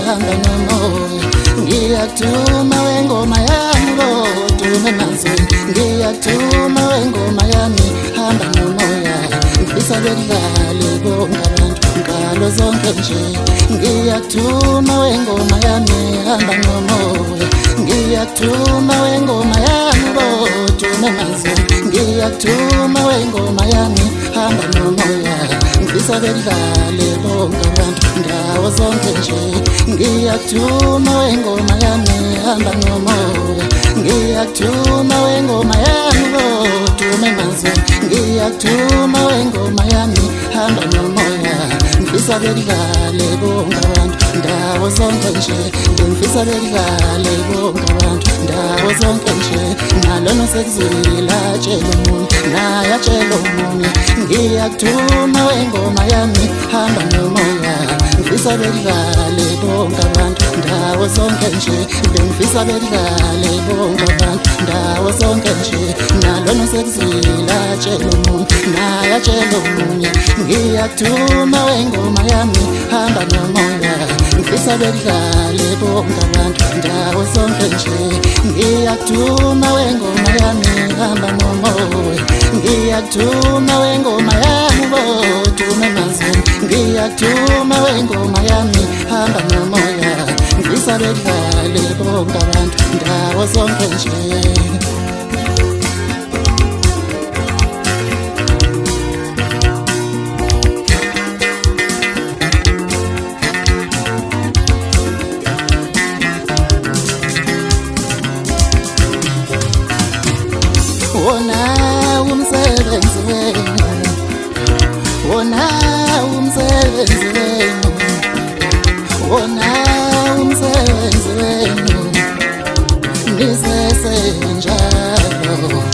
hamba nomoya. Ngiyakuthuma wengoma yami dume emanzini. Ngiyakuthuma wengoma yami hamba nomoya. Ngifisa bedlale bonke abantu ngalo zonke nje. Ngiyakuthuma wengoma yami hamba nomoya. Ngiyakuthuma wengoma yami dume emanzini. Ngiyakuthuma wengoma yami hamba nomoya. Ngifisa bedlale bonke abantu ndawo zonke nje. Ngiyakuthuma wengoma yami hamba nomoya. Ngiyakuthuma wengoma yami dume emanzini. Ngiyakuthuma wengoma yami hamba nomoya. Ngifisa bedlale bonke abantu ndawo zonke nje. Ngifisa bedlale bonke abantu ndawo zonke nje. Nalona sekuzwile atshela omunye naye atshela omunye. Ngiyakuthuma wengoma yami hamba nomoya. Ngifisa bedlale bonke abantu ndawo zonke nje. Ngifisa bedlale bonke abantu ndawo zonke nje. Nalona sekuzwile atshela omunye naye atshela omunye. Ngiyakuthuma wengoma yami hamba nomoya. Ngifisa bedlale bonke abantu ndawo zonke nje. Ngiyakuthuma wengoma yami hamba nomoya. Ngiyakuthuma wengoma yami dume emanzini. Ngiyakuthuma wengoma yami hamba nomoya. Ngifisa bedlale bonke abantu ndawo zonke nje. Wona umsebenzi wenu, wona umsebenzi wenu, wona umsebenzi wenu. Nisesenjalo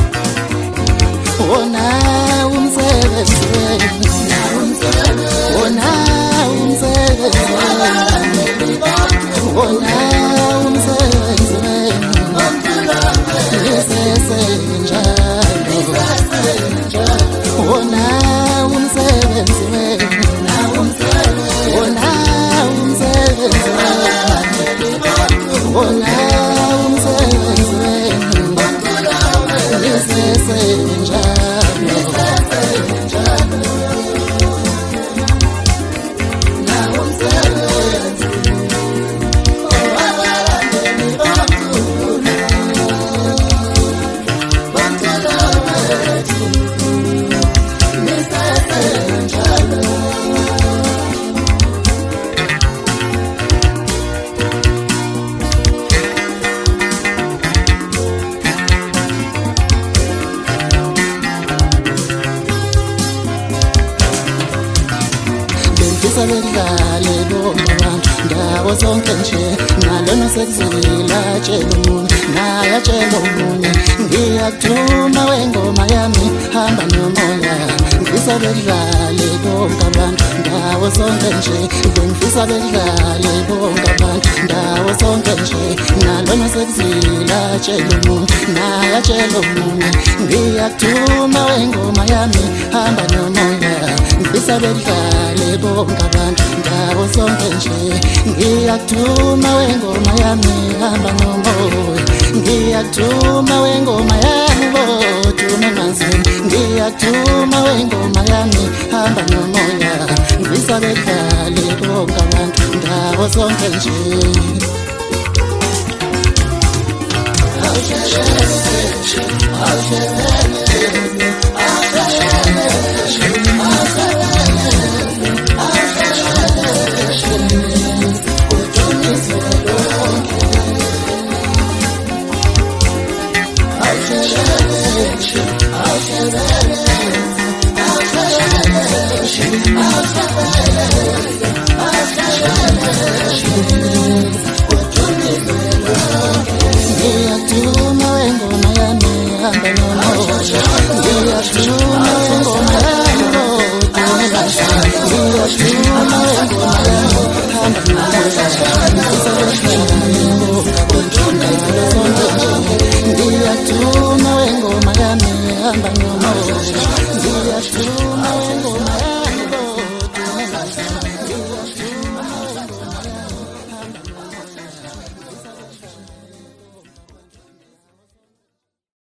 wona umsebenzi wenu, wona umsebenzi wenu, wona umsebenzi wenu. Nisesenjalo wona umsebenzi wenu, wona umsebenzi wenu, wona umsebenzi wenu. Nisesenjalo bedlale bonke abantu ndawo zonke nje. Nalona sekuzwile atshela omunye naye atshela omunye. Ngiyakuthuma wengoma yami hamba nomoya. Ngifisa bedlale bonke abantu ndawo zonke nje. Ngifisa bedlale bonke abantu ndawo zonke nje. Nalona sekuzwile atshela omunye naye atshela omunye. Ngiyakuthuma wengoma yami hamba nomoya. Ngifisa bedlale bonke abantu ndawo zonke nje. Ngiyakuthuma wengoma yami hamba nomoya. Ngiyakuthuma wengoma yami dume emanzini. Ngiyakuthuma wengoma yami hamba nomoya. Ngifisa bedlale bonke abantu ndawo zonke nje. Ngiyakuthuma wengoma yami hamba nomoya. Ngiyakuthuma wengoma yami dume emanzini. Ngiyakuthuma wengoma yami hamba nomoya. Ngifisa bedlale bonke abantu ndawo zonke nje. Ngiyakuthuma wengoma yami hamba nomoya. Ngiyakuthuma wengoma